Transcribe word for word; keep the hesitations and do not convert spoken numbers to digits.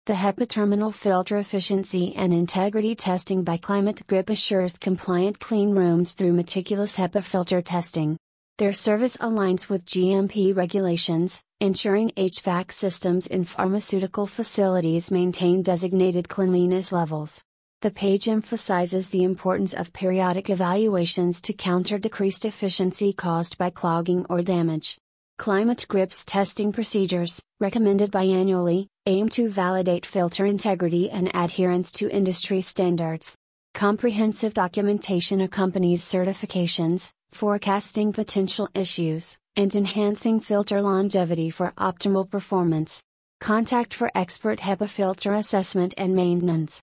The HEPA terminal filter efficiency and integrity testing by Climate Grip assures compliant clean rooms through meticulous HEPA filter testing. Their service aligns with G M P regulations, ensuring H V A C systems in pharmaceutical facilities maintain designated cleanliness levels. The page emphasizes the importance of periodic evaluations to counter decreased efficiency caused by clogging or damage. Climate Grip's testing procedures, recommended biannually, aim to validate filter integrity and adherence to industry standards. Comprehensive documentation accompanies certifications, forecasting potential issues, and enhancing filter longevity for optimal performance. Contact for expert HEPA filter assessment and maintenance.